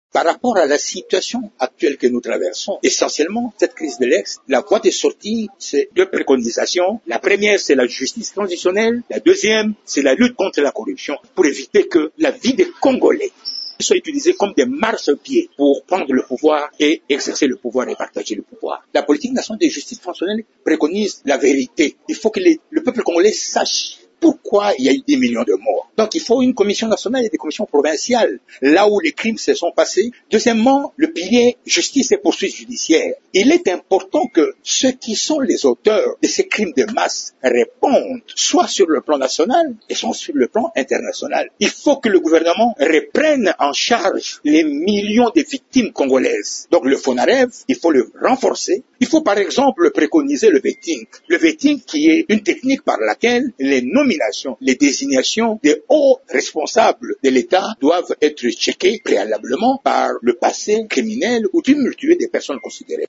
Par rapport à la situation actuelle que nous traversons, essentiellement, cette crise de l'ex, la voie de sortie, c'est deux préconisations. La première, c'est la justice transitionnelle. La deuxième, c'est la lutte contre la corruption pour éviter que la vie des Congolais soit utilisée comme des marchepieds pour prendre le pouvoir et exercer le pouvoir et partager le pouvoir. La politique nationale de justice transitionnelle préconise la vérité. Il faut que le peuple congolais sache pourquoi il y a eu 10 millions de morts. Donc il faut une commission nationale et des commissions provinciales, là où les crimes se sont passés. Deuxièmement, le pilier justice et poursuite judiciaire. Il est important que ceux qui sont les auteurs de ces crimes de masse répondent, soit sur le plan national et soit sur le plan international. Il faut que le gouvernement reprenne en charge les millions de victimes congolaises. Donc le FONAREV, il faut le renforcer. Il faut par exemple préconiser le vetting. Le vetting qui est une technique par laquelle les nominations, les désignations des hauts responsables de l'État doivent être checkées préalablement par le passé criminel ou tumultueux des personnes considérées.